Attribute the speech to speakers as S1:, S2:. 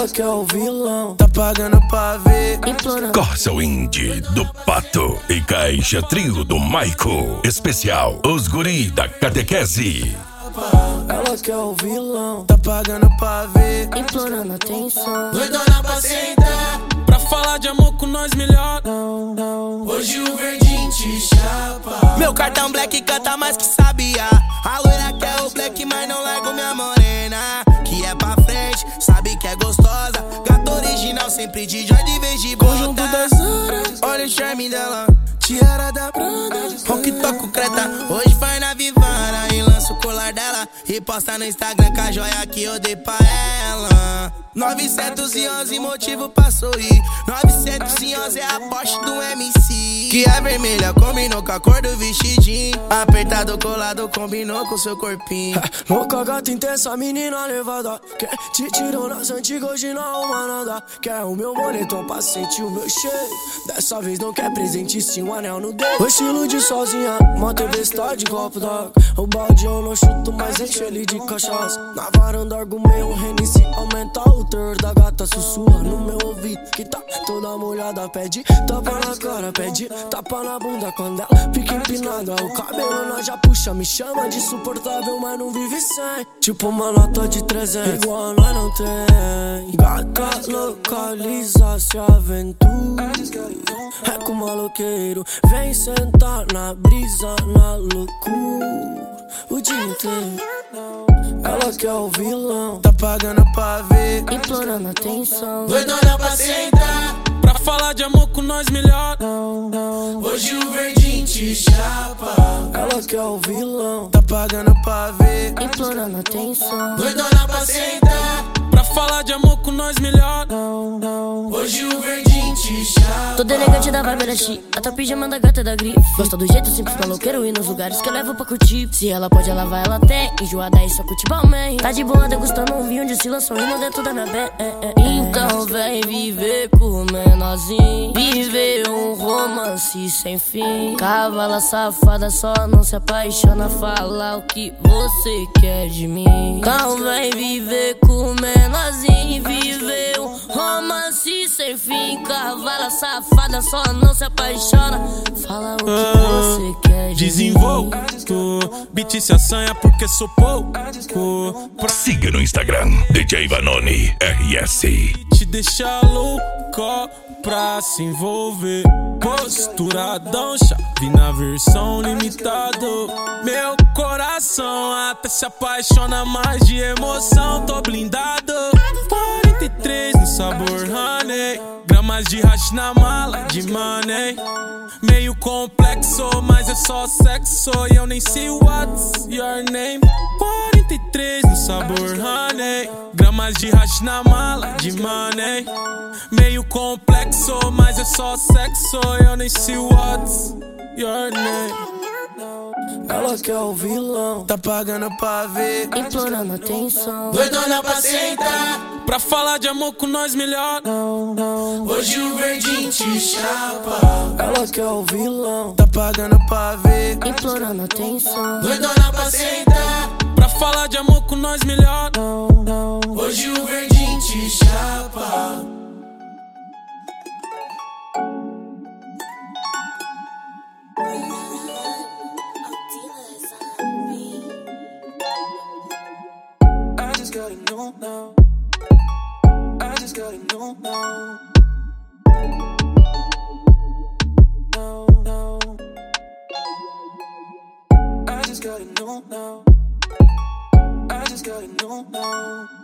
S1: Ela quer o vilão, tá pagando pra ver.
S2: Corsa Indie do Pato e Caixa Trio do Maico. Especial Os Guri da Catequese.
S1: Ela quer o vilão, tá pagando pra ver.
S3: Implorando atenção,
S1: Doidona pra sentar,
S4: pra falar de amor com nós melhor.
S1: hoje o verdinho te chapa.
S5: Meu cartão black canta mais que sabia. A loira quer o black, mas não largo minha morena. Que é pra frente, sabe que é gostosa. Gato original, sempre de Jordan em vez de bota.
S1: Conjunto das horas,
S5: Olha o charme dela,
S1: tiara da Prada.
S5: rock toco creta. Hoje vai na Vivana e lança o colar dela. E posta no Instagram com a joia que eu dei pra ela. 911 motivo pra sorrir. 911 é a Porsche do MC. Que é vermelha, combinou com a cor do vestidinho. Apertado, colado, combinou com seu corpinho.
S1: Louca, gata intensa, menina levada. Quer te tirou nas antigas, hoje não arruma nada. Quer o meu moletom pra sentir o meu cheiro. Dessa vez não quer presente, sim um anel no dedo. O estilo de sozinha, uma tempestade, copo d'água. O balde eu não chuto, mas enche ele de cachaça. Na varanda argumei um Hennessy, aumenta o terror da gata. Sussurra no meu ouvido que tá toda molhada. Pede tapa na cara, pede tapa na bunda. Quando ela fica empinada, o cabelo nós já puxa. Me chama de insuportável, mas não vive sem. Tipo uma nota de 300, igual a nós não tem. Gata localiza, se aventura. É com maloqueiro, vem sentar na brisa, na loucura o dia inteiro. Ela quer o vilão, tá pagando pra ver.
S3: implorando atenção,
S1: Doidona pra sentar,
S4: Pra falar de amor com nós melhor.
S1: hoje o verdinho te chapa. Ela quer o vilão, tá pagando pra ver.
S3: implorando atenção,
S1: Doidona pra sentar,
S4: Pra falar de amor com nós melhor.
S1: hoje o verdinho te chapa.
S3: Tô elegante da vibe da chi, até o pijama da gata da grife. Gosta do jeito simples, maloqueiro e nos lugares que eu levo pra curtir. Se ela pode, ela vai, ela tem. Enjoada aí, só curte balmain. Tá de boa degustando um vinho de estilo, sorrindo dentro da minha bem. Então vem viver com o menorzinho. Viver um romance sem fim. Cavala safada, só não se apaixona. Fala o que você quer de mim. Então vem viver com o menorzinho. Viver um romance sem fim. Cavala safada, só não se apaixona. Fala o que você quer de
S4: Desenvolto,
S3: mim.
S4: beat se assanha porque sou pouco.
S2: Siga no Instagram, DJ Vanoni RS.
S4: Te deixar louco pra se envolver. Posturadão, chave na versão limitado. Meu coração até se apaixona mais de emoção. Tô blindado, 43 no sabor honey. Gramas de hash na mala de money. Meio complexo, mas é só sexo. E eu nem sei what's your name. 43 no sabor honey. Gramas de hash na mala de money. Meio complexo, mas é só sexo. E eu nem sei what's your name.
S1: Ela quer o vilão, tá pagando pra ver.
S3: implorando atenção,
S1: Doidona pra sentar,
S4: Pra falar de amor com nós melhor.
S1: hoje o verdinho te chapa. Ela quer o vilão, tá pagando pra ver.
S3: implorando atenção,
S1: Doidona pra sentar,
S4: Pra falar de amor com nós melhor.
S1: hoje o verdinho te chapa. I just gotta know now. I just gotta know now. I just gotta know now. I just gotta know now.